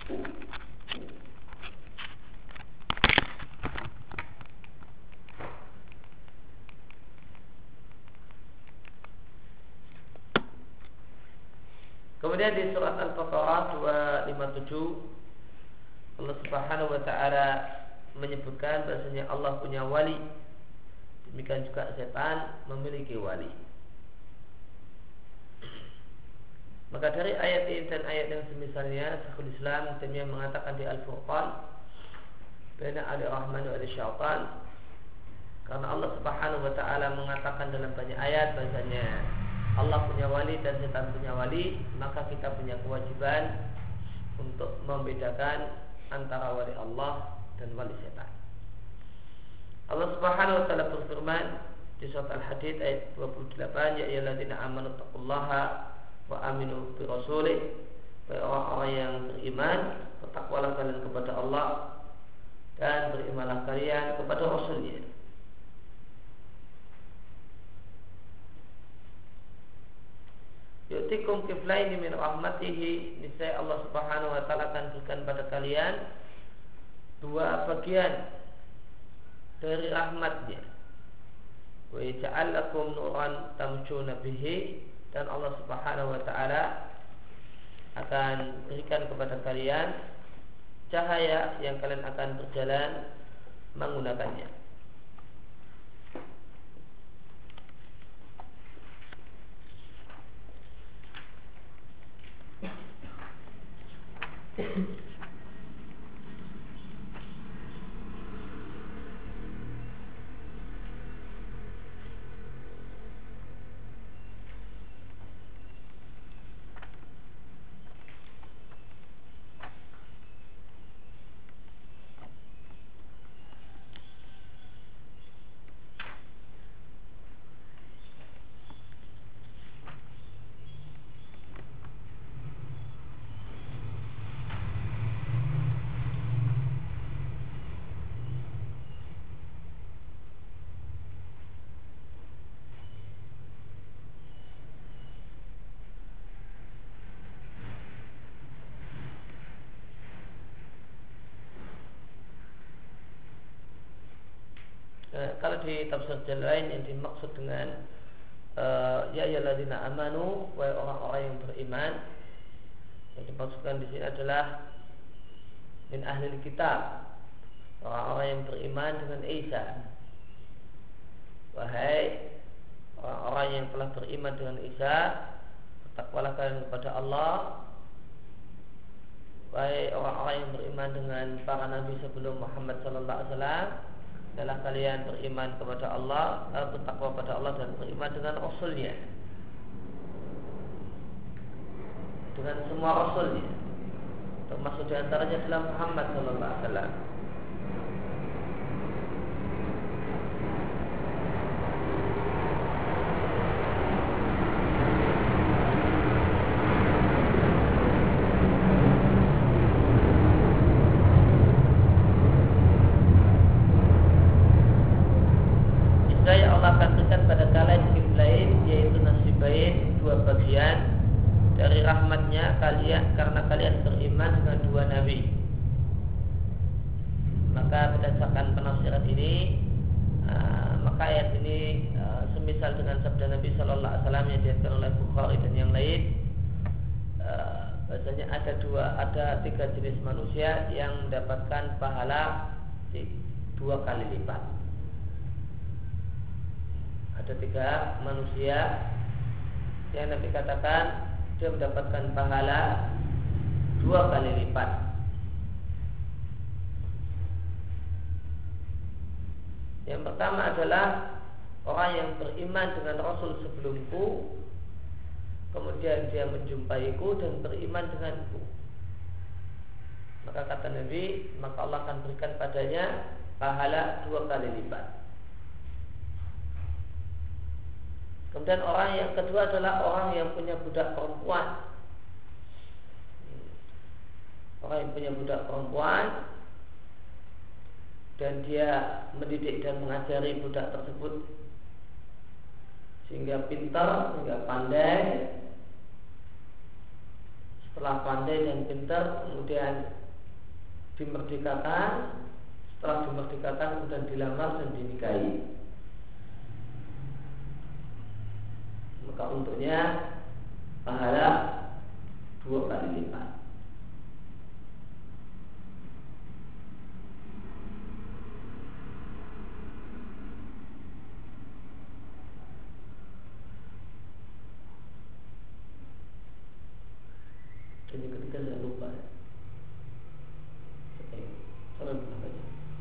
Kemudian di surat Al-Baqarah 257 Allah Subhanahu wa taala menyebutkan bahasanya Allah punya wali. Demikian juga setan memiliki wali. Maka dari ayat ini dan ayat yang semisalnya, Syekhul Islam Taimiyah mengatakan di Al-Furqan baina al-Rahman wa al-Syaitan, karena Allah Subhanahu wa taala mengatakan dalam banyak ayat bahasanya Allah punya wali dan setan punya wali, maka kita punya kewajiban untuk membedakan antara wali Allah dan wali setan. Allah Subhanahu wa taala berfirman di surat Al-Hadid ayat 28, ya ayyuhalladzina amanu taqullaha wa aminu bi rasulih, wahai orang-orang yang beriman, bertakwalah kalian kepada Allah dan berimanlah kalian kepada Rasulnya. Yu'tikum kiflaini min rahmatihi, niscaya Allah Subhanahu wa taala akan berikan pada kalian dua bagian dari rahmatnya. Wa yaj'al lakum nuran tamshuna bihi, dan Allah Subhanahu wa taala akan berikan kepada kalian cahaya yang kalian akan berjalan menggunakannya. Kalau di tafsir jalan lain yang dimaksud dengan ya ayyuhalladzina amanu, wahai orang-orang yang beriman, yang dimaksudkan di sini adalah min ahlil kitab, orang-orang yang beriman dengan Isa. Wahai orang-orang yang telah beriman dengan Isa, bertakwalah kalian kepada Allah. Wahai orang-orang yang beriman dengan para nabi sebelum Muhammad sallallahu alaihi wasallam, adalah kalian beriman kepada Allah, bertakwa kepada Allah dan beriman dengan Rasulnya, dengan semua Rasulnya, termasuk diantaranya adalah Muhammad sallallahu alaihi wasallam. Karena kalian beriman dengan dua nabi. Maka berdasarkan penafsiran ini, maka ayat ini semisal dengan sabda Nabi Sallallahu Alaihi Wasallam yang diriwayatkan oleh Bukhari dan yang lain. Bahasanya ada tiga jenis manusia yang mendapatkan pahala 2 kali lipat. Ada 3 manusia yang Nabi katakan dia mendapatkan pahala 2 kali lipat. Yang pertama adalah orang yang beriman dengan Rasul sebelumku, kemudian dia menjumpaiku dan beriman denganku. Maka kata Nabi, maka Allah akan berikan padanya pahala 2 kali lipat. Kemudian orang yang kedua adalah orang yang punya budak perempuan. Orang yang punya budak perempuan dan dia mendidik dan mengajari budak tersebut sehingga pintar, sehingga pandai. setelah pandai dan pintar kemudian dimerdekakan, setelah dimerdekakan kemudian dilamar dan dinikahi, maka untuknya pahala 2 kali lipat. Jadi ketika saya lupa, saya lupa aja.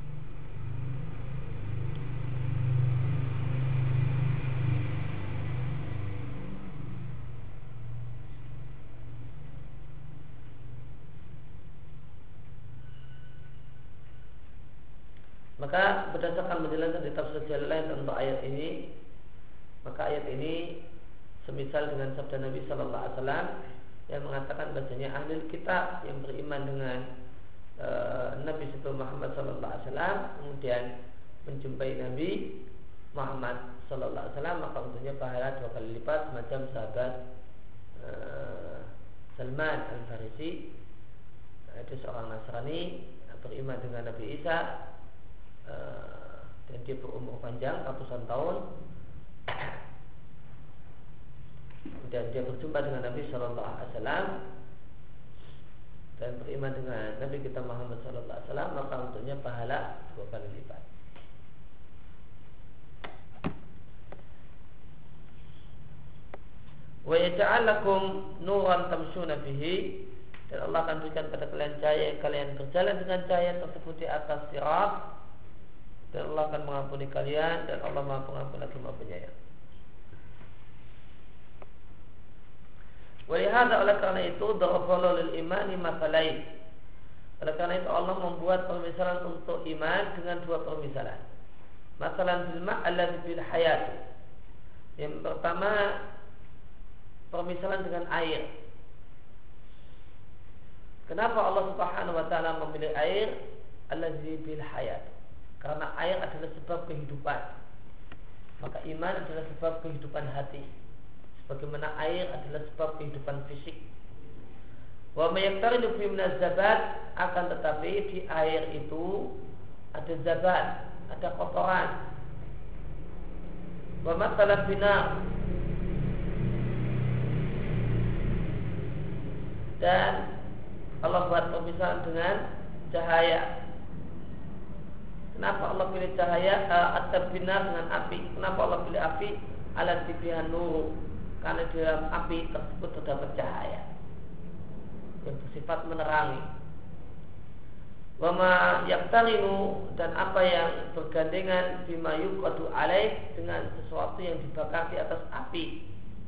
Maka berdasarkan penjelasan di tafsir Jalalain tentang ayat ini, maka ayat ini semisal dengan sabda Nabi Sallallahu Alaihi Wasallam yang mengatakan bahasanya ahli kitab yang beriman dengan Nabi Muhammad Sallallahu Alaihi Wasallam kemudian menjumpai Nabi Muhammad Sallallahu Alaihi Wasallam, maka untuknya pahala 2 kali lipat, semacam sahabat Salman Al Farisi, itu seorang Nasrani beriman dengan Nabi Isa, dan dia berumur panjang ratusan tahun. Dan dia berjumpa dengan Nabi Sallallahu Alaihi Wasallam dan beriman dengan Nabi kita Muhammad Sallallahu Alaihi Wasallam, maka untuknya pahala 2 kali lipat. Wa yaj'al lakum nuran tamshuna bihi, dan Allah akan berikan pada kalian cahaya, kalian berjalan dengan cahaya tersebut di atas sirat, dan Allah akan mengampuni kalian, dan Allah Maha Pengampun lagi Maha Penyayang. Walihada, oleh karena itu, darabana lil imani masalain. Oleh karena itu Allah membuat permisalan untuk iman dengan 2 permisalan. Masalan bil ma'al bil hayat. Yang pertama permisalan dengan air. Kenapa Allah Subhanahu wa taala memilih air? Allazi bil hayat. Karena air adalah sebab kehidupan. Maka iman adalah sebab kehidupan hati, bagaimana air adalah sebab kehidupan fisik. Wa mayaktaridu fi minaz zabat, akan tetapi di air itu ada zabat, ada kotoran. Wa masalah binar, dan Allah buat permisalan dengan cahaya. Kenapa Allah pilih cahaya atau binar dengan api? Kenapa Allah pilih api? Ala tibihan nur, karena di dalam api tersebut terdapat cahaya yang bersifat menerangi. Wama yaktarinu, dan apa yang bergandengan bima yuqadu alaih, dengan sesuatu yang dibakar di atas api.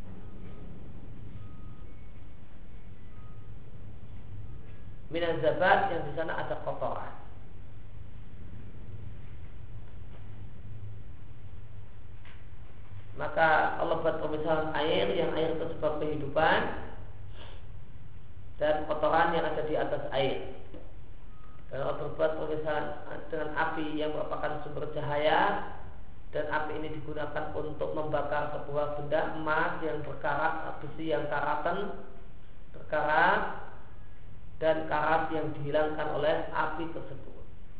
Minaz zabat, yang di sana ada kotoran. Maka Allah buat permisalan air, yang air itu sebab kehidupan, dan kotoran yang ada di atas air. Dan Allah berbuat permisalan dengan api yang merupakan sumber cahaya, dan api ini digunakan untuk membakar sebuah benda emas yang berkarat, besi yang berkarat, dan karat yang dihilangkan oleh api tersebut.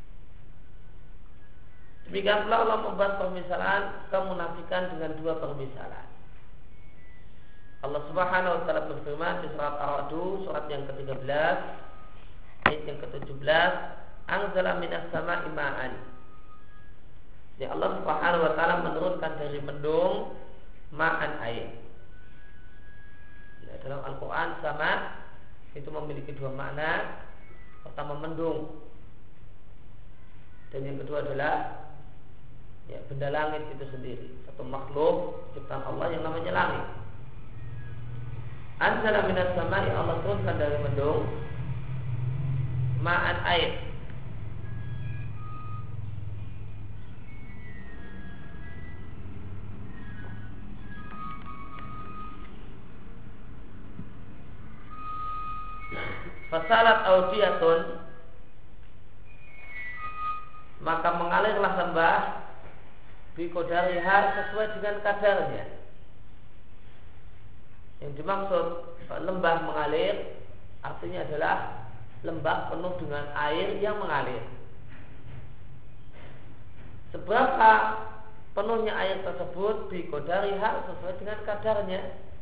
Demikian pula Allah membuat permisalan kemunafikan dengan 2 permisalan. Allah Subhanahu wa taala berfirman di surat Ar-Ra'd, surat yang ke-13, ayat yang ke-17, anzala minas sama'i ma'an. Ya, Allah Subhanahu wa taala menurunkan dari mendung ma'an, air. Ya, dalam Al-Qur'an sama itu memiliki 2 makna. Pertama mendung, dan yang kedua adalah benda langit itu sendiri, satu makhluk ciptaan Allah yang namanya langit. Anzala minas sama'i, Allah turunkan dari mendung ma'an, air. Fasalat audiyatun, maka mengalirlah lembah biqadariha, sesuai dengan kadarnya. Yang dimaksud lembah mengalir artinya adalah lembah penuh dengan air yang mengalir. Seberapa penuhnya air tersebut biqadariha, sesuai dengan kadarnya.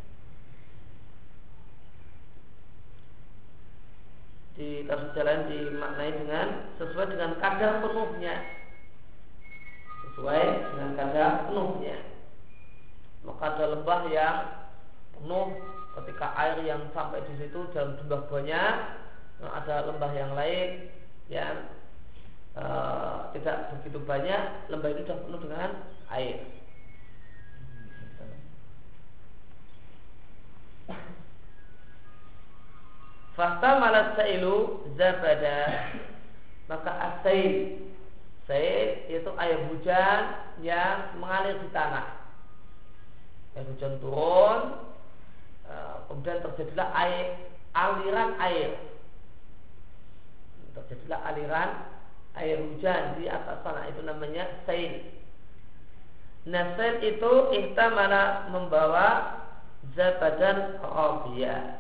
Di tafsir jalan dimaknai dengan sesuai dengan kadar penuhnya, sesuai dengan kadar penuhnya. Maka ada lembah yang penuh ketika air yang sampai di situ dalam jumlah banyak, ada lembah yang lain yang tidak begitu banyak, lembah itu sudah penuh dengan air. Fasta malat sailu zabada, maka asail, sail itu air hujan yang mengalir di tanah. Air hujan turun, kemudian terjadilah aliran air. Terjadilah aliran air hujan di atas tanah, itu namanya sail. Nah, sail itu ihtamala membawa zabadan rabiyah.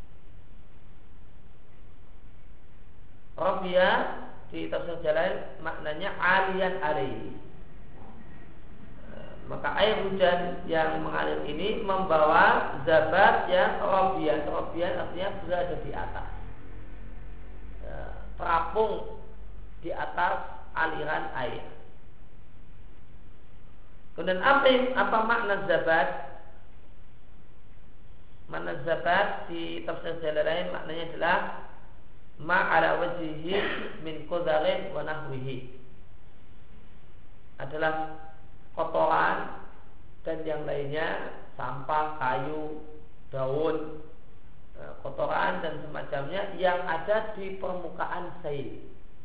Rabiyah di tafsir jalan maknanya alian alaihi. Maka air hujan yang mengalir ini membawa zabat yang rabiyah. Rabiyah artinya berada di atas, terapung di atas aliran air. Kemudian apa makna zabat? Makna zabat di tafsir jalan maknanya adalah ma'ala wajhihi min qudharin wa nahwihi, adalah kotoran dan yang lainnya, sampah, kayu, daun, kotoran dan semacamnya yang ada di permukaan sail,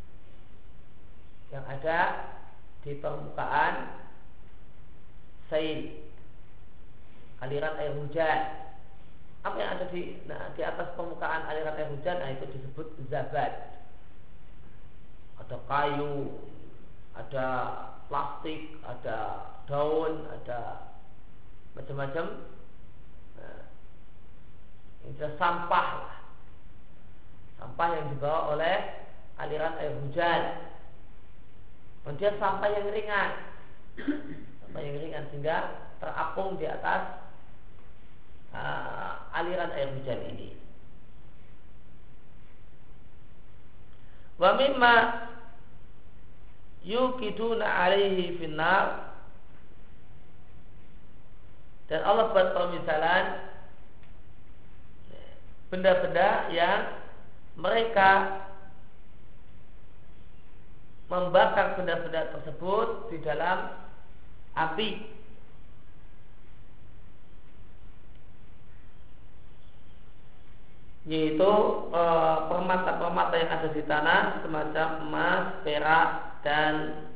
yang ada di permukaan sail, aliran air hujan. Apa yang ada di atas permukaan aliran air hujan, itu disebut zabat. Ada kayu, ada plastik, ada daun, ada macam-macam. Ini adalah sampah, sampah yang dibawa oleh aliran air hujan. Kemudian sampah yang ringan, sampah yang ringan sehingga terapung di atas aliran air hujan ini. Wa mimma yukiduna alaihi finnar, dan Allah buat permisalan benda-benda yang mereka membakar benda-benda tersebut di dalam api. Yaitu permata-permata yang ada di tanah, semacam emas, perak, dan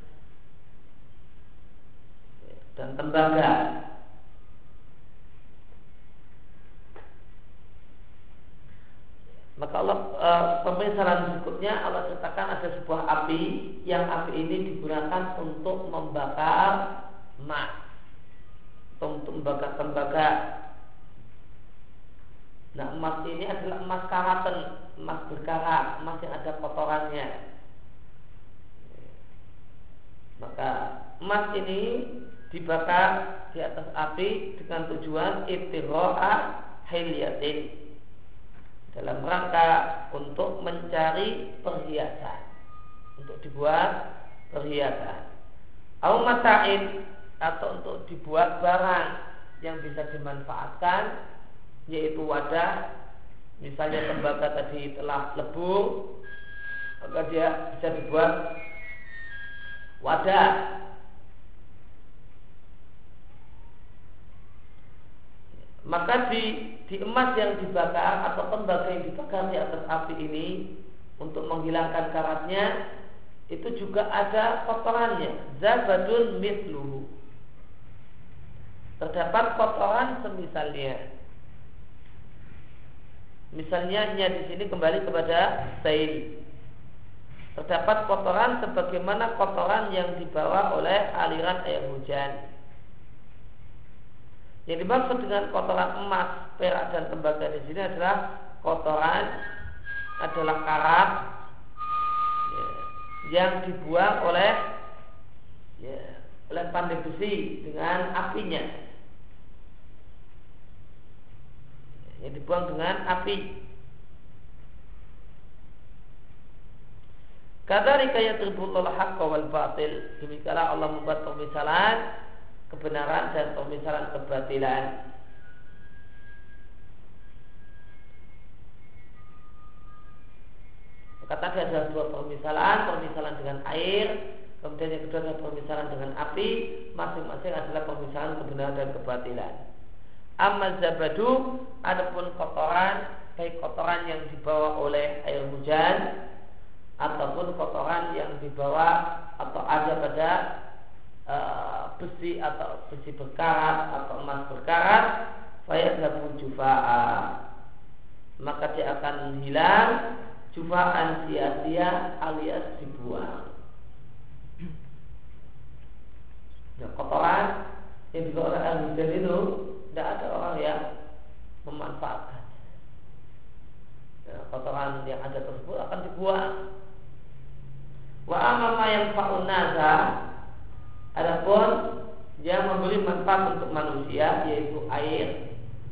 tembaga. Maka Allah, pemisalan berikutnya Allah ceritakan ada sebuah api, yang api ini digunakan untuk membakar emas, untuk membakar tembaga. Nah, emas ini adalah emas karatan, emas berkarat, emas yang ada kotorannya. Maka emas ini dibakar di atas api dengan tujuan ibtigha'a hilyatin, dalam rangka untuk mencari perhiasan, untuk dibuat perhiasan. Au mata'in, atau untuk dibuat barang yang bisa dimanfaatkan, yaitu wadah. Misalnya tembaga tadi telah lebur, maka dia bisa dibuat wadah. Maka di emas yang dibakar atau tembaga yang dibakar di atas api ini, untuk menghilangkan karatnya, itu juga ada kotorannya, zabadun mithluhu. Terdapat kotoran semisalnya. Misalnya di sini kembali kepada sail. Terdapat kotoran sebagaimana kotoran yang dibawa oleh aliran air hujan. Yang dimaksud dengan kotoran emas, perak, dan tembaga di sini adalah kotoran adalah karat yang dibuang oleh pandai besi dengan apinya, yang dibuang dengan api. Kadzalika yadribullahu al-haqqa wal batil. Demikianlah Allah membuat pemisalan kebenaran dan pemisalan kebatilan. Maka tadi ada dua pemisalan dengan air, kemudian yang kedua adalah pemisalan dengan api. Masing-masing adalah pemisalan kebenaran dan kebatilan. Amma zabadu, adapun kotoran, baik kotoran yang dibawa oleh air hujan ataupun kotoran yang dibawa atau ada pada besi atau besi berkarat atau emas berkarat, fayadhabu jufaa, maka dia akan hilang jufaan sia-sia alias dibuang. Kotoran yang dibawa oleh air hujan itu tidak ada orang yang memanfaatkan. Kotoran yang ada tersebut akan dibuang. Wa amma yang fa'un nasa, adapun yang memberi manfaat untuk manusia yaitu air,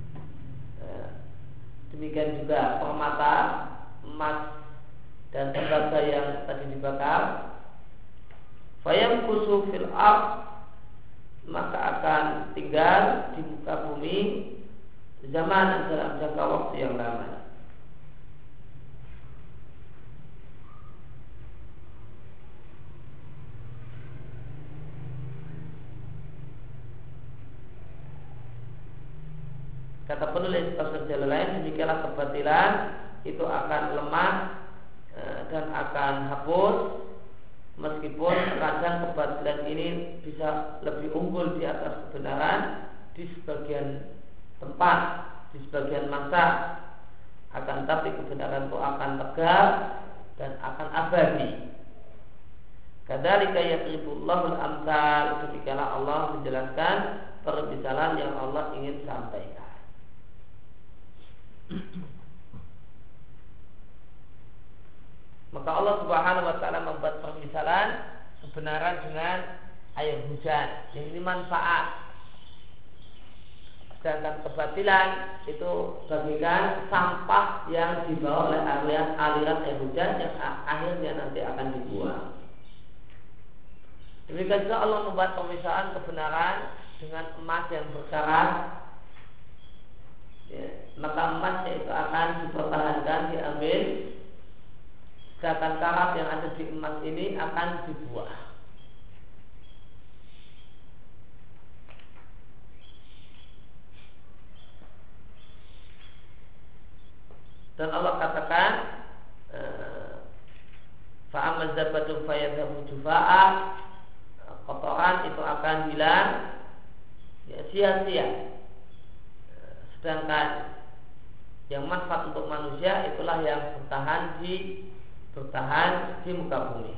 demikian juga permata, emas dan tembaga yang tadi dibakar, fayam kusu fil ard, maka akan tinggal di muka bumi zaman dalam jangka waktu yang lama. Kata penulis tafsir Jalalain, demikianlah kebatilan itu akan lemah dan akan hapus, meskipun kadang kebatilan ini bisa lebih unggul di atas kebenaran di sebagian tempat, di sebagian masa. Akan tapi kebenaran itu akan tegak dan akan abadi. Kadzalika yadribullahu al-amsal, demikianlah Allah menjelaskan permisalan yang Allah ingin sampaikan. Maka Allah Subhanahu wa taala membuat permisalan kebenaran dengan air hujan, yang ini manfaat. Sedangkan kebatilan itu bagikan sampah yang dibawa oleh aliran air hujan yang akhirnya nanti akan dibuang. Demikian juga Allah membuat pemisahan kebenaran dengan emas yang berkarat. Maka emasnya itu akan dipertahankan, diambil, sedangkan karat yang ada di emas ini akan dibuang. Dan Allah katakan, fa'amal zabadu fayadhabu jufaa, kotoran itu akan hilang sia-sia. Sedangkan yang manfaat untuk manusia itulah yang bertahan di muka bumi.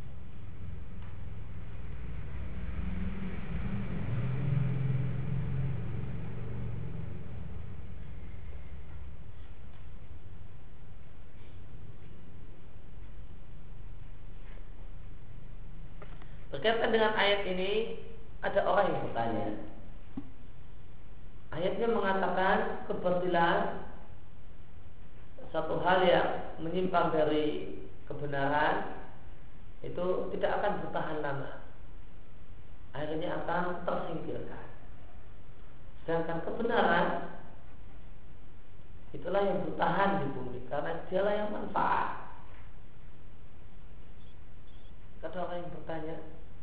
Berkaitan dengan ayat ini, ada orang yang bertanya. Ayatnya mengatakan kebatilan, satu hal yang menyimpang dari kebenaran itu tidak akan bertahan lama, akhirnya akan tersingkirkan. Sedangkan kebenaran itulah yang bertahan di bumi, karena dialah yang manfaat. Kata orang yang bertanya,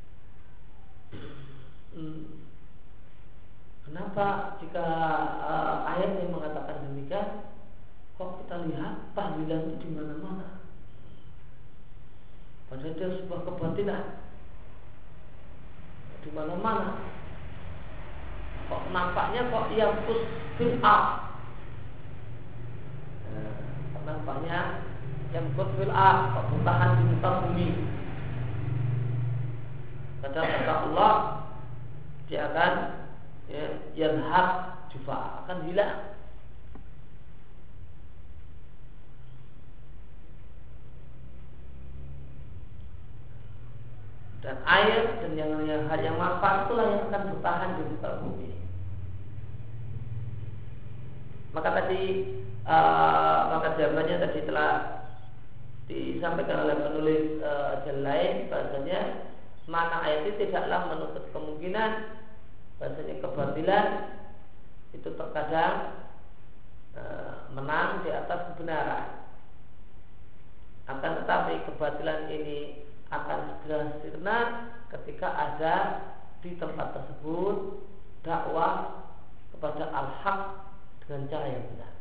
kenapa jika ayat yang mengatakan demikian, kok kita lihat tahlilan itu di mana-mana? Padahal dia sebuah kebatilan di mana-mana. Kok nampaknya kok yang fil ard, nampaknya yang fil ard, kok bertahan di muka bumi. Kata Allah, dia akan yadhab jufa, akan hilang. dan air dan hal yang manfaat itulah yang akan bertahan di muka bumi. Maka jawabannya tadi telah disampaikan oleh penulis jalan lain, bahasanya mana ayat itu tidaklah menutup kemungkinan bahasanya kebatilan itu terkadang menang di atas kebenaran. Akan tetapi kebatilan ini akan segera sirna ketika ada di tempat tersebut dakwah kepada al-haq dengan cara yang benar.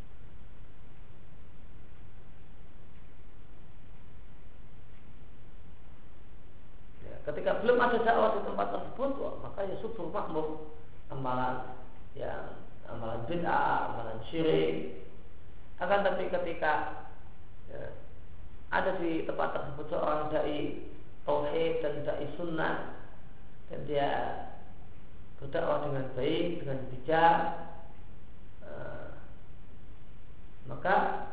Ya, ketika belum ada dakwah di tempat tersebut, maka ya subur makmur amalan bid'ah, amalan syirik. Akan tetapi ketika ada di tempat tersebut seorang dai tauhid dan dai sunnah dan dia berdakwah dengan baik, dengan bijak, maka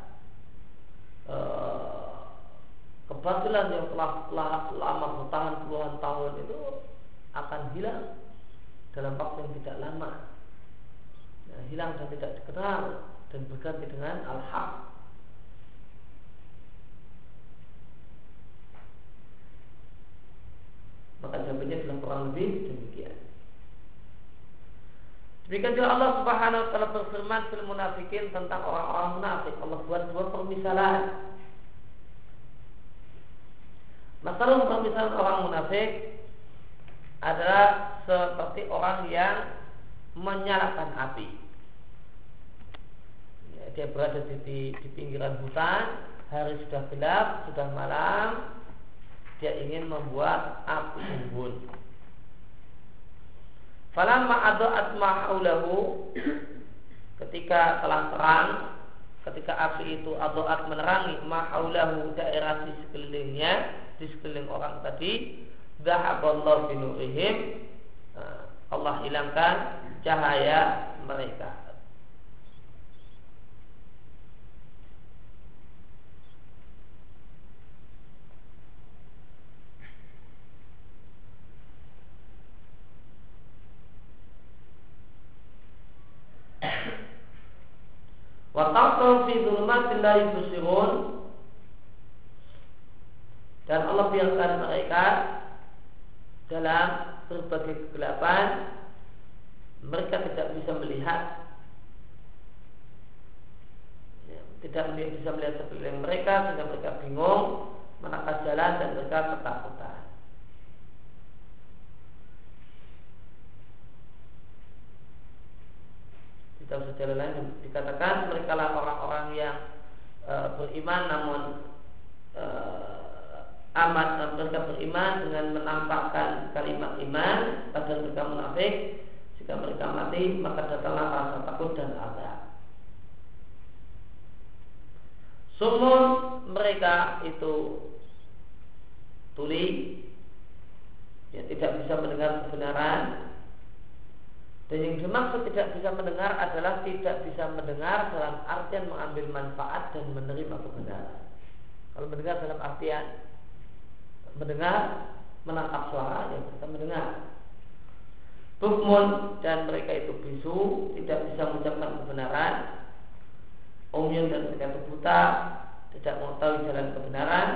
kebatilan yang telah lama bertahan puluhan tahun itu akan hilang dalam waktu yang tidak lama. Hilang dan tidak dikenal dan berganti dengan al-haq. Maka jawabannya dalam kurang lebih demikian. Demikian juga Allah Subhanahu wa taala berfirman fil munafikin tentang orang-orang munafik. Allah buat dua permisalan. Masalah permisalan orang munafik adalah seperti orang yang menyalakan api. Dia berada di pinggiran hutan, hari sudah gelap, sudah malam, dia ingin membuat api unggun. Falamma adaat ma haulahu, ketika telah terang, ketika api itu adaat menerangi ma haulahu, daerah di sekelilingnya, di sekeliling orang tadi, dhahaballahu bi nurihim, Allah hilangkan cahaya mereka. Wa taqaw fi dhulumatil la yubsirun, dan Allah biarkan mereka dalam berbagai kegelapan, mereka tidak bisa melihat, tidak bisa melihat sekeliling mereka, sehingga mereka bingung menakar jalan dan mereka ketakutan. Dalam sejalan lain dikatakan mereka lah orang-orang yang beriman, namun mereka beriman dengan menampakkan kalimat iman, padahal mereka munafik. Jika mereka mati, maka datanglah rasa takut dan azab. Sumun, mereka itu tuli, ya, tidak bisa mendengar kebenaran. Dan yang dimaksud tidak bisa mendengar adalah tidak bisa mendengar dalam artian mengambil manfaat dan menerima kebenaran. Kalau mendengar dalam artian mendengar, menangkap suara, yang kita mendengar. Bukmun, dan mereka itu bisu, tidak bisa mengucapkan kebenaran. Umyun, dan mereka itu buta, tidak mengetahui jalan kebenaran.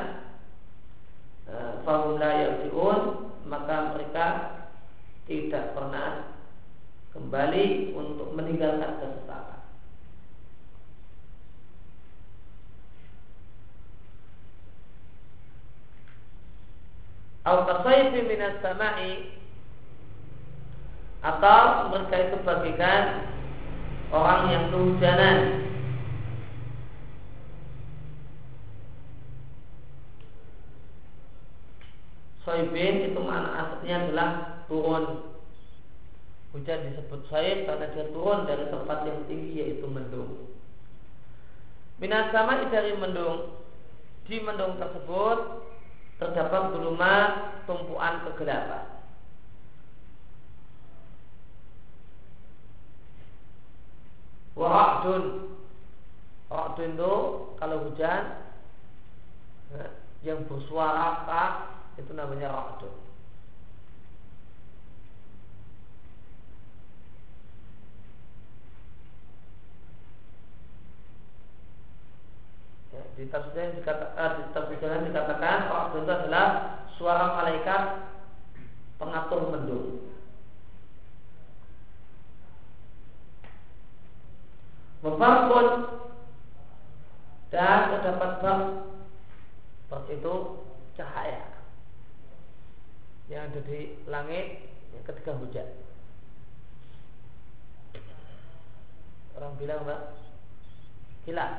Fahum la yarji'un, maka mereka tidak pernah kembali untuk meninggalkan kesesatan. Al-Qasayfi minas sama'i, atau mereka itu bagikan orang yang kehujanan. Soibin itu makna aslinya adalah turun. Hujan disebut saib karena dia turun dari tempat yang tinggi, yaitu mendung. Minas sama'i, dari mendung. Di mendung tersebut terdapat gulumat, tumpuan kegelapan. Wa'adun, ra'dun itu kalau hujan yang bersuara keras, itu namanya ra'dun. Ya, di tafsirnya dikatakan ra'dun itu adalah suara malaikat pengatur mendung. Membarkun dan terdapat bark itu cahaya yang ada di langit ketika hujan. Orang bilang apa? Kilat.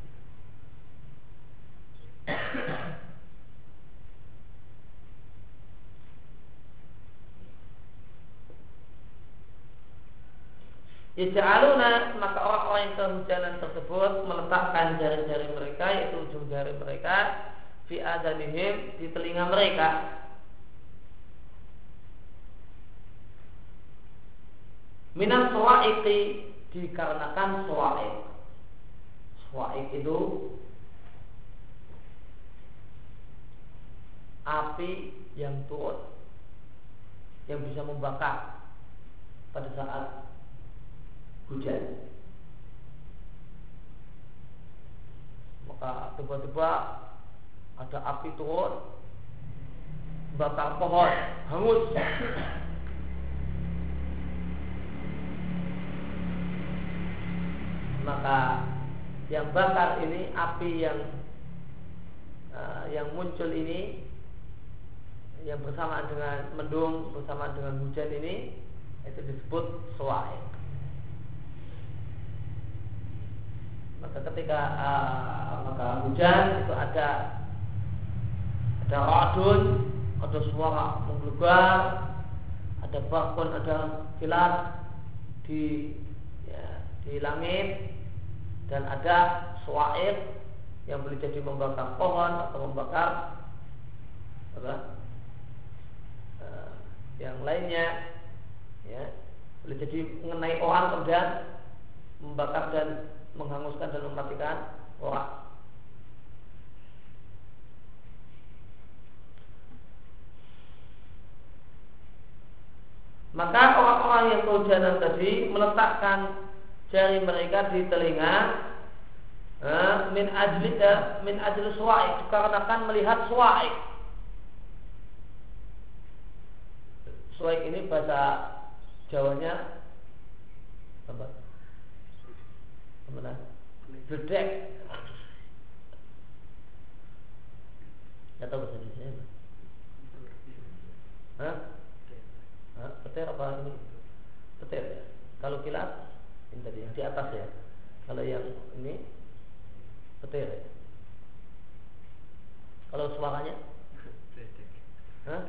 Yaj'aluna, maka orang-orang yang kehujanan tersebut meletakkan jari-jari mereka, yaitu ujung jari mereka, fi adanihim, di telinga mereka. Minas sawa'iqi, dikarenakan sawa'iq. Sawa'iq itu api yang turun, yang bisa membakar pada saat hujan. Maka tiba-tiba ada api turun, bakar pohon, hangus. Maka yang bakar ini, api yang muncul ini, yang bersamaan dengan mendung, bersamaan dengan hujan ini, itu disebut sawa'iq. Maka ketika maka hujan itu ada ra'dun, ada suara menggelegar, ada barkun, ada kilat di langit, dan ada sawa'iq yang boleh jadi membakar pohon atau membakar yang lainnya, ya, boleh jadi mengenai orang, kemudian membakar dan menghanguskan dan mematikan orang. Maka orang-orang yang kehujanan tadi meletakkan jari mereka di telinga min ajli sawa'iq, dikarenakan melihat sawa'iq. Sawa'iq ini bahasa Jawanya apa? Mana? Bledek. Tidak tahu bahasa Indonesia apa? Hah? Petir apa ini? Petir ya. Kalau kilat ini tadi yang di atas ya. Kalau yang ini petir ya. Kalau suaranya? Hah?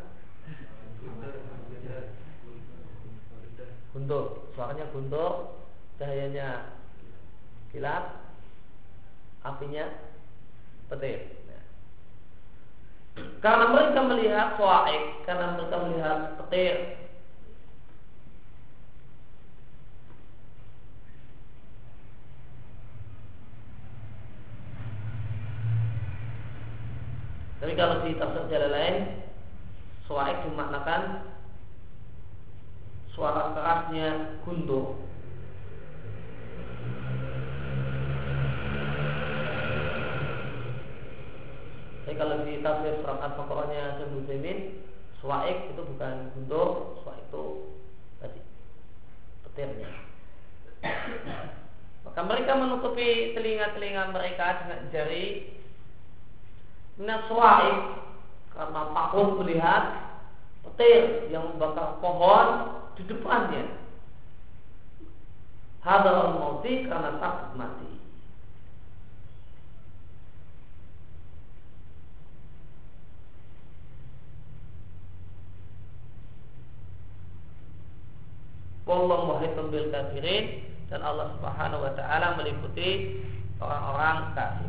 Guntur. Suaranya guntur, cahayanya kilat, apinya petir. Karena mereka melihat sawa'iq, karena mereka melihat petir, tapi kalau di tafsir jalan lain, sawa'iq dimaknakan suara kerasnya guntur. Jadi kalau di tafsir surat Al-Baqarahnya Syekh Utsaimin, sawa'iq itu bukan guntur, sawa'iq itu tadi petirnya. Maka mereka menutupi telinga-telinga mereka dengan jari minas sawa'iq, karena takut melihat petir yang membakar pohon di depannya. Hadal mauti, karena takut mati. Wallahu muhibbul bil kafirin, dan Allah Subhanahu wa taala meliputi orang-orang kafir.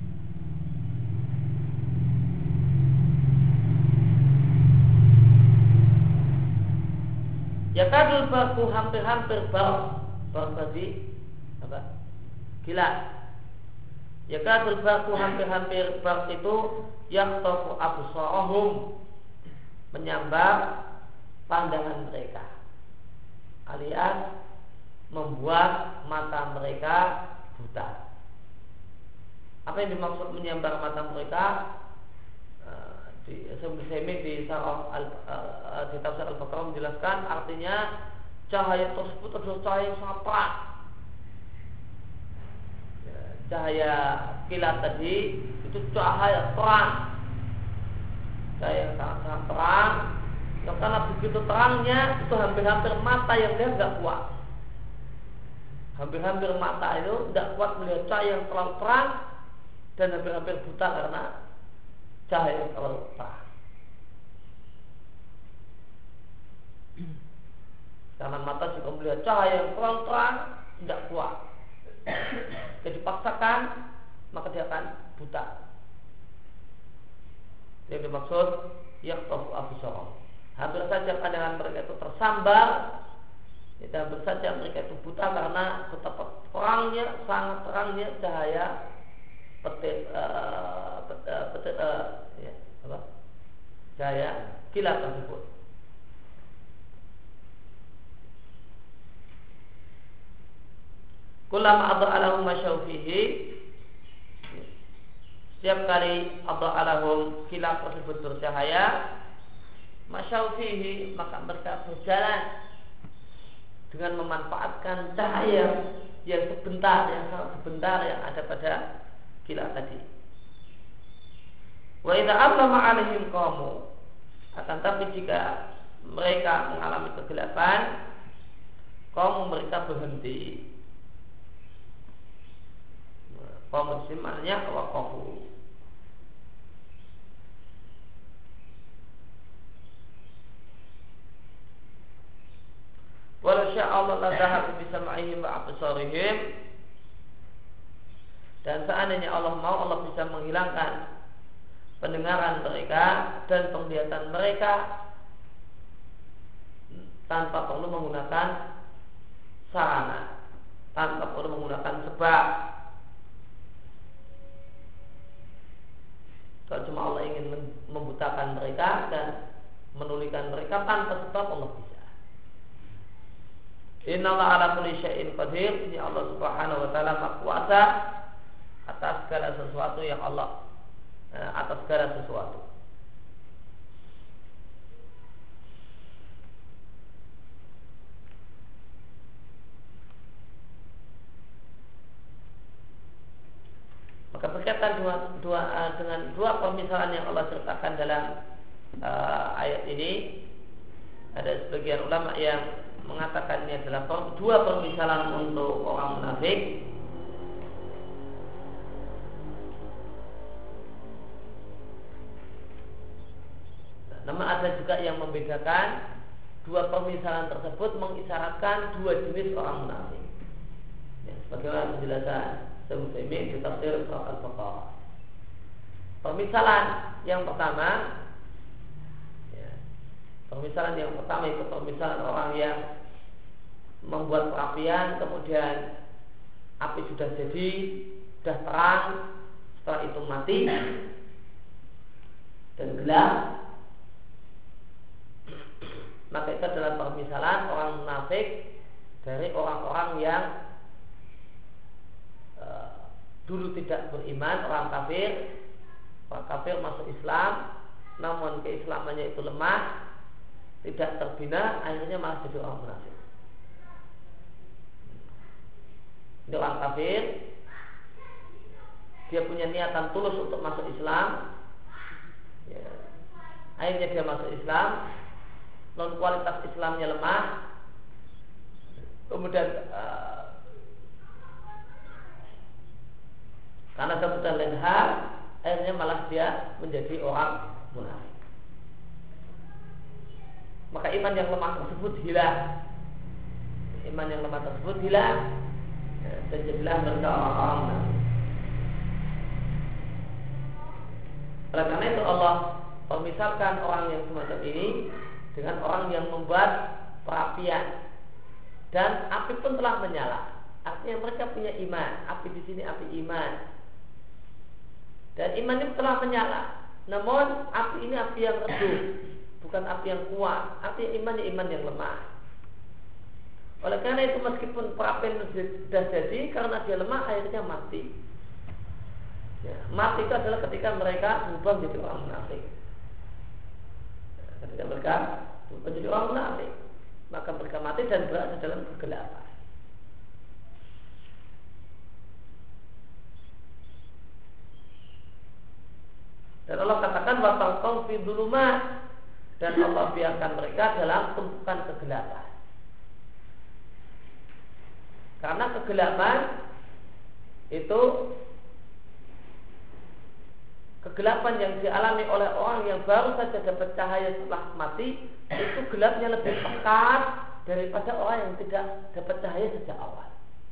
Yakadul barku, hampir-hampir bark tadi apa? Kilat. Yakadul barku, hampir-hampir bark itu yakhtafu absarahum, menyambar pandangan mereka, alias membuat mata mereka buta. Apa yang dimaksud menyambar mata mereka? Di tafsir Al-Baqarah menjelaskan artinya cahaya tersebut adalah cahaya yang sangat terang. Cahaya kilat tadi itu cahaya terang, cahaya yang sangat terang. Karena begitu terangnya itu hampir-hampir mata yang dia nggak kuat. Hampir-hampir mata itu tidak kuat melihat cahaya yang terlalu terang dan hampir-hampir buta karena cahaya yang terlalu terang. Karena mata juga melihat cahaya yang terlalu terang tidak kuat. Jadi dipaksakan maka dia akan buta. Yang dimaksud yakhtafu absarahum. Hampir saja pandangan mereka itu tersambar. Hampir saja mereka itu buta karena betapa terangnya, sangat terangnya cahaya cahaya kilat tersebut. Kullama adha'alahum masyau fihi, setiap kali adha'alahum kilat tersebut bercahaya, masyau fihi, maka mereka berjalan dengan memanfaatkan cahaya yang sebentar, yang sangat sebentar yang ada pada kilat tadi. Wa idza ablama 'alaihim qamu, akan tapi jika mereka mengalami kegelapan, qamu mereka berhenti. Qamu maknanya waqafu. Walau sya'allah la dhahaba bi sam'ihim wa absarihim, dan seandainya Allah mau, Allah bisa menghilangkan pendengaran mereka dan penglihatan mereka tanpa perlu menggunakan sarana, tanpa perlu menggunakan sebab. Kalau cuma Allah ingin membutakan mereka dan menulikan mereka tanpa sebab, Allah bisa. Innallaha ala kulli syai'in qadir. Ini Allah Subhanahu wa taala Maha Kuasa atas segala sesuatu yang Allah atas segala sesuatu. Maka berkaitan dengan dua permisalan yang Allah ceritakan dalam ayat ini, ada sebagian ulama yang mengatakan ini adalah dua permisalan untuk orang munafik. Namun ada juga yang membedakan dua permisalan tersebut mengisyaratkan dua jenis orang munafik. Ya, sebagaimana penjelasan Muslimin di tafsir surat Al-Baqarah. Permisalan yang pertama, permisalan yang pertama itu permisalan orang yang membuat perapian, kemudian api sudah jadi, sudah terang, setelah itu mati dan gelap. Maka itu adalah permisalan orang munafik dari orang-orang yang dulu tidak beriman, orang kafir. Orang kafir masuk Islam, namun keislamannya itu lemah, tidak terbina, akhirnya malah jadi orang munafik. Ini orang kafir, dia punya niatan tulus untuk masuk Islam, ya, akhirnya dia masuk Islam, non kualitas Islamnya lemah, kemudian karena kebutuhan lain hal, akhirnya malah dia menjadi orang munafik. Maka iman yang lemah tersebut hilang. Iman yang lemah tersebut hilang, dan jadilah mereka orang-orang munafik. Oleh karena itu Allah permisalkan orang yang semacam ini dengan orang yang membuat perapian dan api pun telah menyala. Artinya mereka punya iman. Api di sini api iman. Dan iman ini telah menyala. Namun api ini api yang redup. bukan api yang kuat. Artinya imannya iman yang lemah. Oleh karena itu meskipun perapian sudah jadi, karena dia lemah akhirnya mati. Ya, mati itu adalah ketika mereka berubah menjadi orang munafik. Ketika mereka berubah menjadi orang munafik, maka mereka mati dan berada dalam kegelapan. Dan Allah katakan watalqau fi dzulumat, dan Allah biarkan mereka dalam tumpukan kegelapan. Karena kegelapan itu kegelapan yang dialami oleh orang yang baru saja dapat cahaya setelah mati, itu gelapnya lebih pekat daripada orang yang tidak dapat cahaya sejak awal.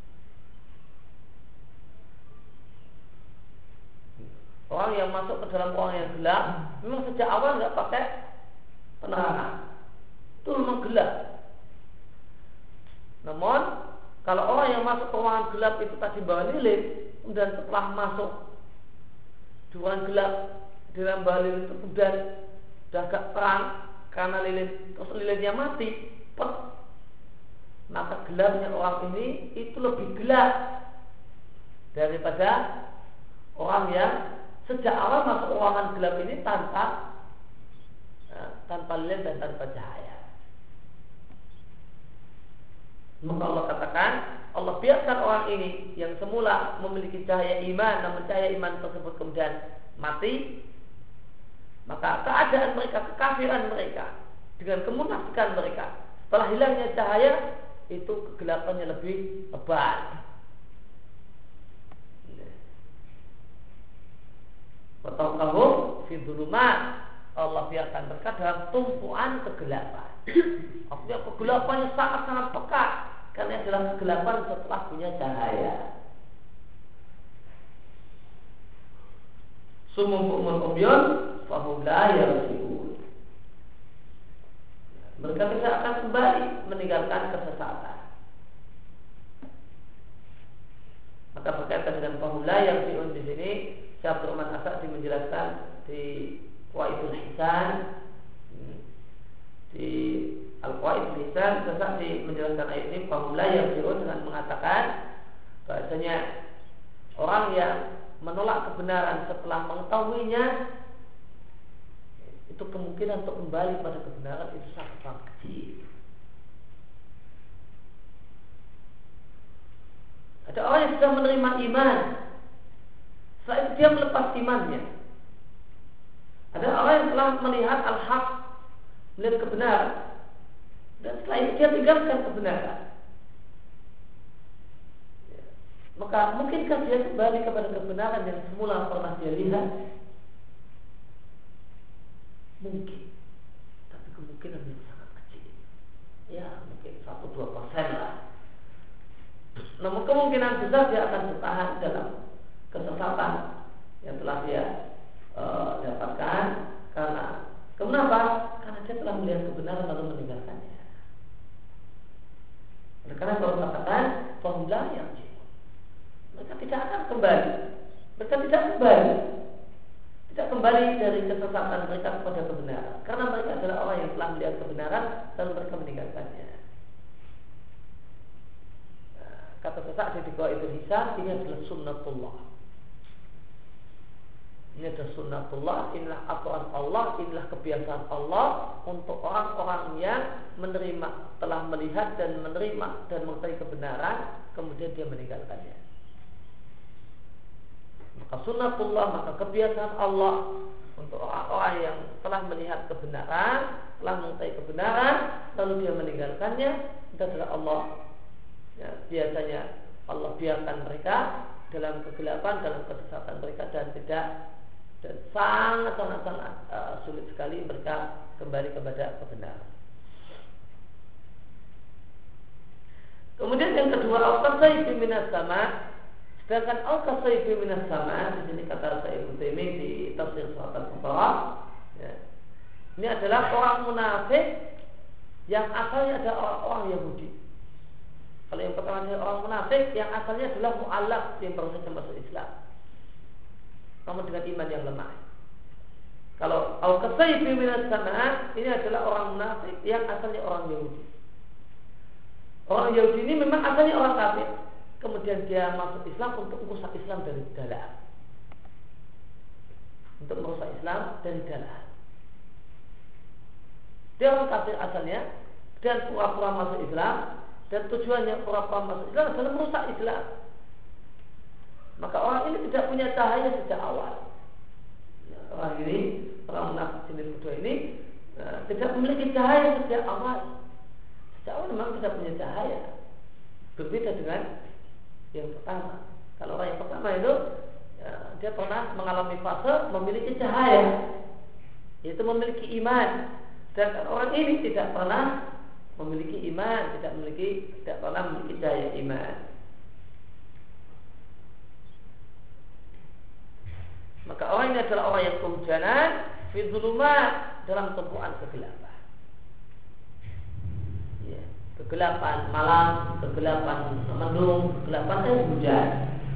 Orang yang masuk ke dalam ruang yang gelap memang sejak awal nggak pakai penerangan, itu memang gelap. Namun kalau orang yang masuk ke ruangan gelap itu tadi bawa lilin, kemudian setelah masuk di ruangan gelap di dalam bawa lilin itu kemudian sudah agak terang karena lilin, terus lilinnya mati, maka gelapnya orang ini itu lebih gelap daripada orang yang sejak awal masuk ruangan gelap ini tanpa lilin dan tanpa cahaya. Maka Allah katakan, Allah biarkan orang ini yang semula memiliki cahaya iman, namun cahaya iman tersebut kemudian mati, maka keadaan mereka, kekafiran mereka, dengan kemunafikan mereka, setelah hilangnya cahaya itu kegelapannya lebih lebat. Wataqahum fi dzulumat, Allah biarkan mereka dalam tumpuan kegelapan. Artinya kegelapannya sangat-sangat pekat, karena adalah kegelapan setelah punya cahaya. Sumum bu'mun umyun fahum la yarji'un. Mereka tidak akan kembali meninggalkan kesesatan. Maka berkaitan dengan fahum la yarji'un di sini, Syekh Abdurrahman As-Sa'di menjelaskan di Qawaidul Hisan, di Al-Qawaidul Hisan, As-Sa'di menjelaskan ayat ini fahum la yarji'un dengan mengatakan bahasanya orang yang menolak kebenaran setelah mengetahuinya, itu kemungkinan untuk kembali pada kebenaran itu sangat kecil. Ada orang yang sudah menerima iman, setelah itu dia melepas imannya. Ada orang yang telah melihat al-haq, melihat kebenaran, dan setelah itu dia tinggalkan kebenaran. Maka mungkinkah dia kembali kepada kebenaran yang semula pernah dia lihat? Mungkin, tapi kemungkinan yang sangat kecil. Ya, mungkin 1-2% lah. Namun kemungkinan besar dia akan bertahan dalam kesesatan yang telah dia dapatkan. Karena kenapa? Karena dia telah melihat kebenaran lalu meninggalkannya. Karena kalau katakan fahumlah yang mereka tidak akan kembali. Mereka tidak kembali dari kesesatan mereka kepada kebenaran, karena mereka adalah orang yang telah melihat kebenaran lalu mereka meninggalkannya. Kata sesak di Qawaidul Hisan, ini adalah sunnatullah. Ini adalah sunnatullah, inilah aturan Allah, inilah kebiasaan Allah untuk orang-orang yang menerima, telah melihat dan menerima dan mengetahui kebenaran, kemudian dia meninggalkannya. Maka sunnatullah, maka kebiasaan Allah untuk orang-orang yang telah melihat kebenaran, telah mengetahui kebenaran, lalu dia meninggalkannya, itu adalah Allah. Ya, biasanya Allah biarkan mereka dalam kegelapan, dalam kesesatan mereka, dan sangat sulit sekali mereka kembali kepada kebenaran. Kemudian yang kedua, al-qasayfi minas sama. Sedangkan al-qasayfi minas sama, di sini kata Sa'id Ibnu di tafsir surat Al-Baqarah, ya, ini adalah orang munafik yang asalnya ada orang Yahudi. Kalau yang pertama adalah orang munafik yang asalnya adalah mu'allaf yang baru saja masuk Islam, namun dengan iman yang lemah. Kalau al-kasayfi minas sama, ini adalah orang munafik yang asalnya orang Yahudi. Orang Yahudi ini memang asalnya orang kafir. Kemudian dia masuk Islam untuk merusak Islam dari dalam. Untuk merusak Islam dari dalam. Dia orang kafir asalnya dan pura-pura masuk Islam, dan tujuannya pura-pura masuk Islam adalah merusak Islam. Maka orang ini tidak punya cahaya sejak awal. Orang ini, orang munafik jenis kedua ini tidak memiliki cahaya sejak awal. Sejak awal memang tidak punya cahaya. Berbeda dengan yang pertama. Kalau orang yang pertama itu dia pernah mengalami fase memiliki cahaya, yaitu memiliki iman. Dan orang ini tidak pernah memiliki iman, tidak pernah memiliki cahaya iman. Maka orang ini adalah orang yang kehujanan fi dzulumat, dalam tumpuan kegelapan. Ya, kegelapan malam, kegelapan mendung, kegelapan hujan.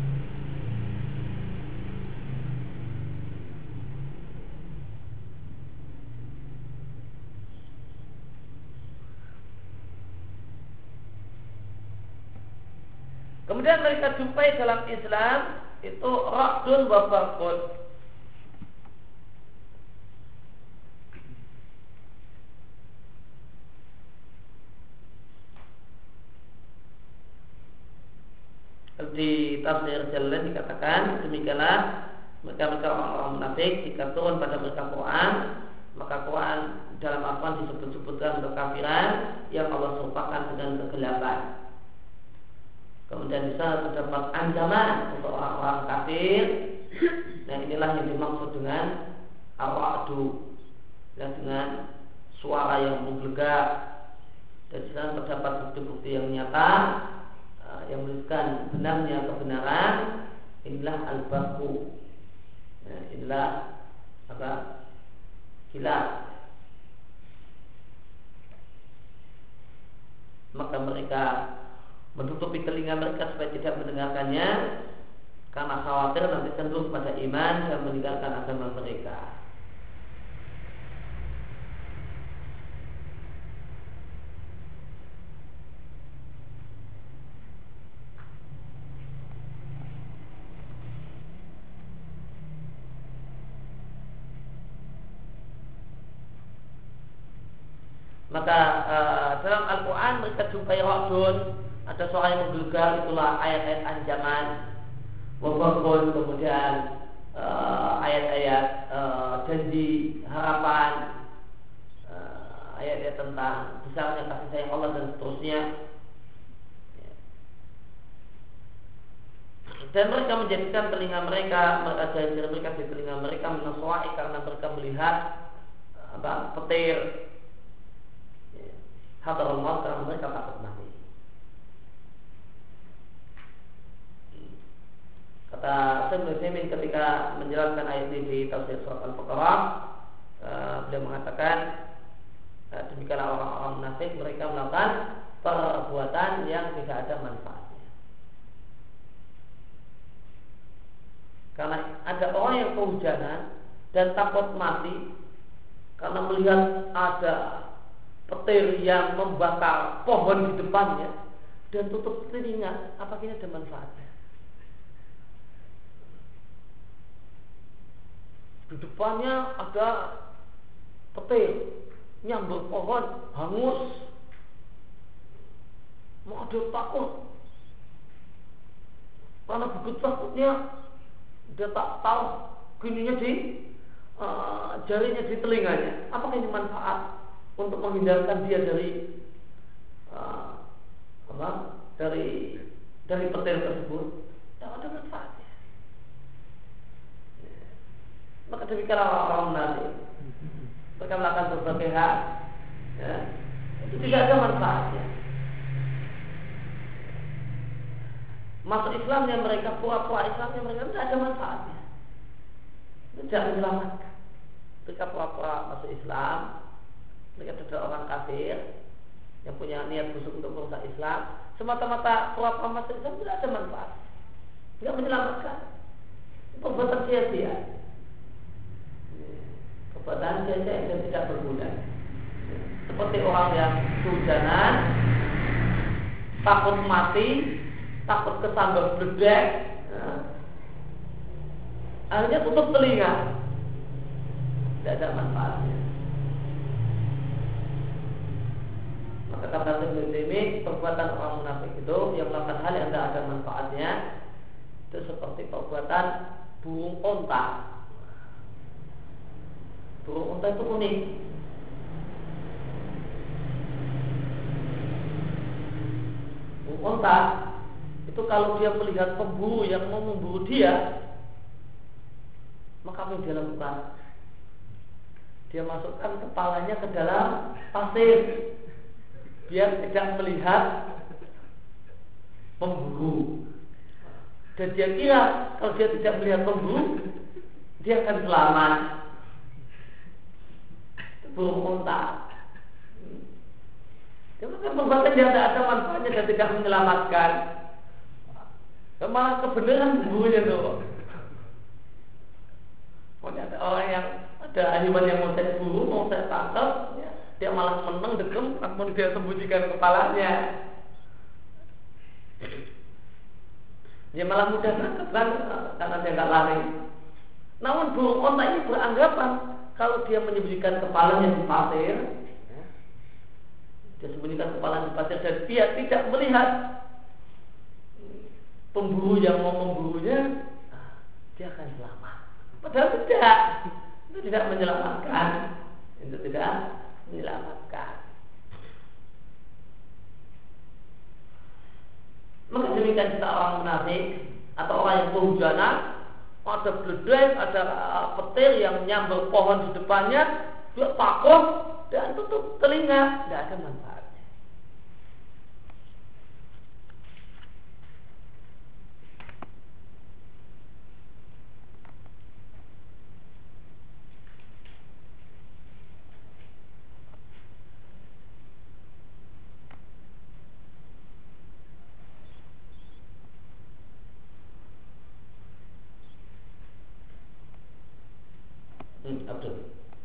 Kemudian mereka jumpai dalam Islam itu ra'dun wa farqun. Di tafsir Jalalain dikatakan demikianlah mereka orang-orang munafik jika turun pada mereka Quran, maka Quran dalam Al-Quran disebut-sebutkan kekafiran yang Allah serupakan dengan kegelapan. Kemudian bisa terdapat ancaman untuk orang-orang kafir. Nah, inilah yang dimaksud dengan ar-ra'du, dengan suara yang menggelegar. Dan di sana terdapat bukti-bukti yang nyata yang menunjukkan benarnya kebenaran. Inilah al-barqu. Nah, inilah apa? Kilat. Maka mereka menutupi telinga mereka supaya tidak mendengarkannya, karena khawatir nanti cenderung pada iman dan meninggalkan agama mereka. Maka dalam Al-Quran mereka jumpai ra'dun, ada suara yang menggelegar, itulah ayat-ayat ancaman. Wabakun, kemudian ayat-ayat janji harapan, ayat-ayat tentang besarnya kasih sayang Allah dan seterusnya. Dan mereka menjadikan telinga mereka jari mereka di telinga mereka menaswa'i, karena mereka melihat petir hadar Allah, karena mereka takut mati. Kata Syekh Utsaimin ketika menjelaskan ayat ini di tafsir surat Al-Baqarah, beliau mengatakan demikianlah orang-orang munafik, mereka melakukan perbuatan yang tidak ada manfaatnya. Karena ada orang yang kehujanan dan takut mati karena melihat ada petir yang membakar pohon di depannya dan tutup telinga, apakah ini ada manfaatnya? Di depannya ada petir nyambur pohon, hangus, maka dia takut. Karena begitu takutnya, dia tak tahu gininya di jarinya di telinganya. Apakah ini manfaat untuk menghindarkan dia dari dari petir tersebut? Tidak ada manfaatnya. Maka demikianlah orang munafik. Mereka melakukan berbagai hal, ya, itu tidak ada manfaatnya. Masuk Islamnya mereka, pura-pura Islamnya mereka tidak ada manfaatnya. Tidak menyelamatkan. Mereka pura-pura masuk Islam, mereka adalah orang kafir yang punya niat busuk untuk merusak Islam. Semata-mata pura-pura masuk Islam tidak ada manfaat, tidak menyelamatkan. Perbuatan sia-sia. perbuatan sia-sia dan tidak berguna. Seperti orang yang kehujanan, takut mati, takut kesambar bledek, akhirnya tutup telinga, tidak ada manfaatnya. Maka kata Ibnu Taimiyah, perbuatan orang munafik itu yang melakukan hal yang tidak ada manfaatnya itu seperti perbuatan burung onta. Burung onta itu unik. Burung onta itu kalau dia melihat pemburu yang mau memburu dia, maka apa yang dia lakukan? Dia masukkan kepalanya ke dalam pasir biar tidak melihat pemburu. Dan dia kira kalau dia tidak melihat pemburu, dia akan selamat. Burung onta. Dia perbuatan dia tidak ada manfaatnya dan tidak menyelamatkan. Malah kebenaran pemburunya tuh. Pokoknya ada orang yang ada hewan yang mau saya buru, mau saya tangkap, ya, dia malah menang degem, namun dia sembunyikan kepalanya. Dia malah mudah tangkap kan, karena dia nggak lari. Namun burung onta ini beranggapan kalau dia menyembunyikan kepalanya di pasir, dia sembunyikan kepala di pasir dan dia tidak melihat pemburu yang mau memburunya, dia akan selamat. Padahal tidak, itu tidak menyelamatkan, itu tidak menyelamatkan. Maka demikian kita orang munafik atau orang yang kehujanan, ada bledek, ada petir yang nyamber pohon di depannya, dia takut dan tutup telinga, tidak ada manfaatnya. Abdul.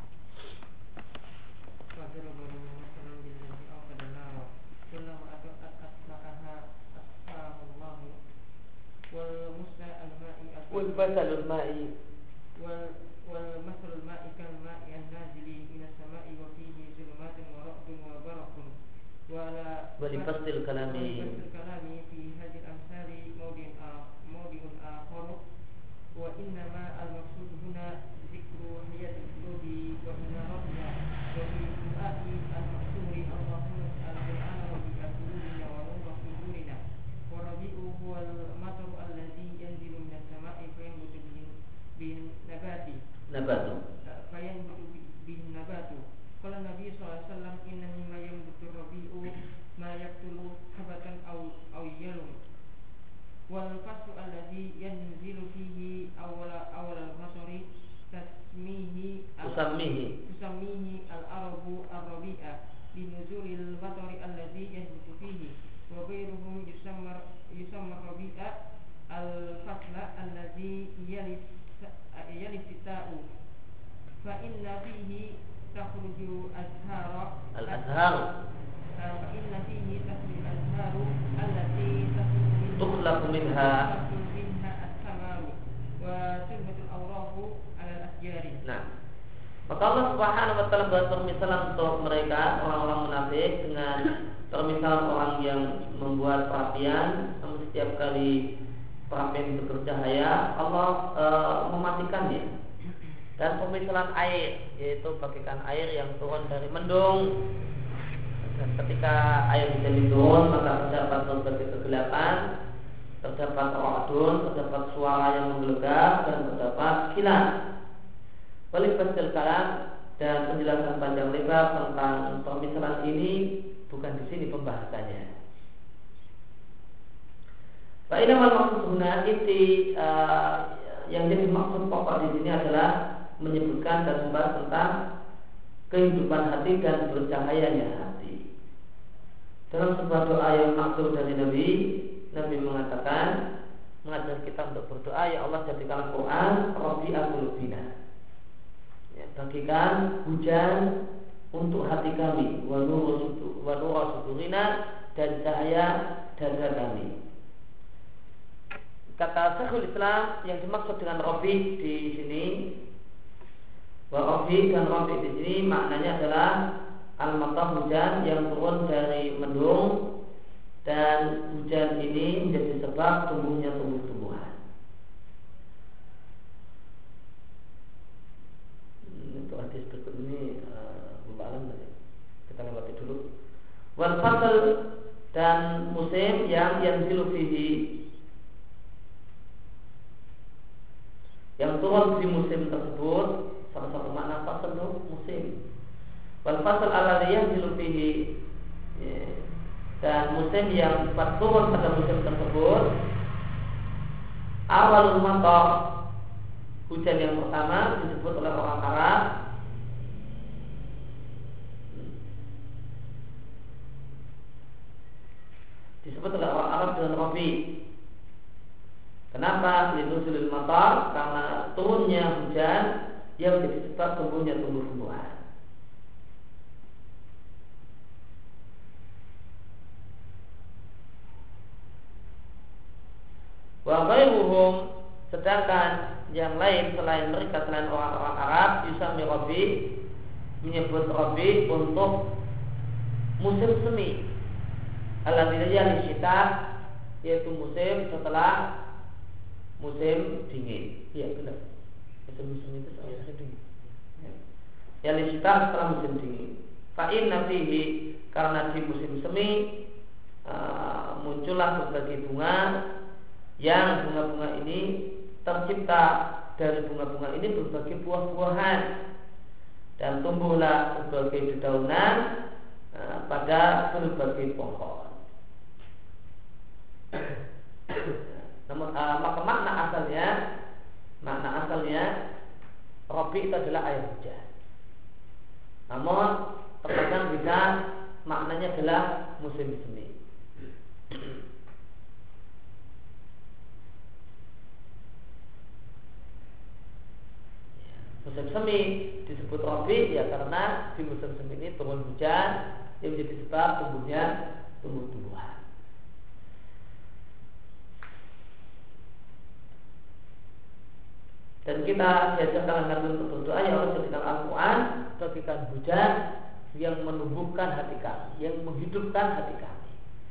والمثل المائي والمثل الماء كالماء النازل من السماء وفيه ظلمات ورعد وبرق ولفصل الكلام في هذه الأمثال موضع آخر وإنما المقصود هنا ذكر حياة القلوب وإنارتها وفي الدعاء المقصور اللهم اجعل القرآن ربيع قلوبنا ونور صدورنا والربيع هو المطر الذي ينزل من السماء فينبت به النبات قال النبي صلى الله عليه وسلم إن مما ينبت الربيع ما يقتل حبة أو يلم والفصل الذي ينزل فيه أول المطر تسميه العرب الربيع لنزول المطر الذي ينبت فيه وغيرهم يسمى الربيع الفصل الذي يلي الشتاء فإن فيه تخرج الأزهار التي تخلق منها الثمار وتنبت الأوراق على الأشجار. Nah, maka Allah Subhanahu wa taala buat permisalan untuk mereka orang-orang munafik dengan permisalan orang yang membuat perapian, namun setiap kali perapian bercahaya Allah mematikannya. Dan pemisalan air, yaitu bagaikan air yang turun dari mendung. Dan ketika air menjadi turun, maka terdapat berbagai kegelapan, terdapat ra'dun, terdapat suara yang menggelegar, dan terdapat kilat. Walifasil kalam, dan penjelasan panjang lebar tentang pemisalan ini bukan di sini pembahasannya. Fa'inamal maksud huna inti yang jadi maksud pokok di sini adalah menyebutkan dan membahas tentang kehidupan hati dan bercahayanya hati. Dalam sebuah doa yang maksud dari Nabi mengatakan, mengajar kita untuk berdoa, ya Allah jadikan Quran Rabi'a qulubina, ya, bagikan hujan untuk hati kami, wa nura sudurina, dan cahaya dada kami. Kata Syekhul Islam yang dimaksud dengan Rabi di sini, wa Rabi dan Rabi di sini maknanya adalah al-matar, hujan yang turun dari mendung, dan hujan ini menjadi sebab tumbuhnya tumbuh-tumbuhan. Untuk hadis berikut ini alam kita lewati dulu. Wal fasal, dan musim yang yanzilu fihi, yang turun di musim tersebut. Salah satu makna fasal itu musim. Wal fasal alladhi yanzilu fihi, dan musim yang turun pada musim tersebut. Awalul matar, hujan yang pertama disebut oleh orang Arab dengan Rabi. Kenapa? Linuzulil matar, karena turunnya hujan yang menjadi sebab tumbuhnya tumbuh-tumbuhan. Wa ghairuhum, sedangkan yang lain selain mereka, selain orang-orang Arab, yusami Rabi, menyebut Rabi untuk musim semi. Alladzi yali syita, yaitu musim setelah musim dingin. Iya benar. Musim itu setelah musim dingin. Yali syita, setelah musim dingin. Fa inna fihi, karena di musim semi muncullah berbagai bunga, yang bunga-bunga ini tercipta dari bunga-bunga ini berbagai buah-buahan, dan tumbuhlah berbagai dedaunan pada berbagai pohon. Namun maka makna asalnya Rabi itu adalah air hujan. Namun terkadang bisa maknanya adalah musim semi. Musim semi disebut Rabi ya karena di musim semi ini turun hujan yang menjadi sebab tumbuhnya tumbuh-tumbuhan. Dan kita diajarkan Nabi untuk berdoa, ya Allah jadikan Al-Quran bagikan hujan yang menumbuhkan hati kami, yang menghidupkan hati kami.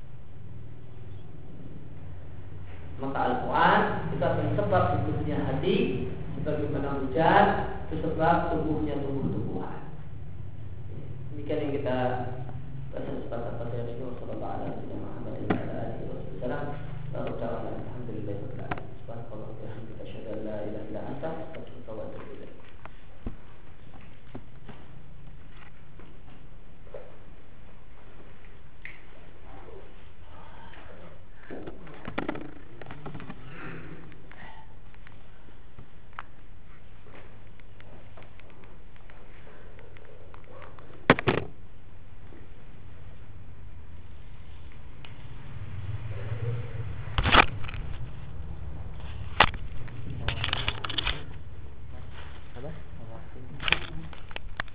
Maka Al-Quran itu adalah sebab hidupnya hati, sebagaimana hujan itu sebab tumbuhnya tumbuh-tumbuhan. Demikian yang kita bahas pada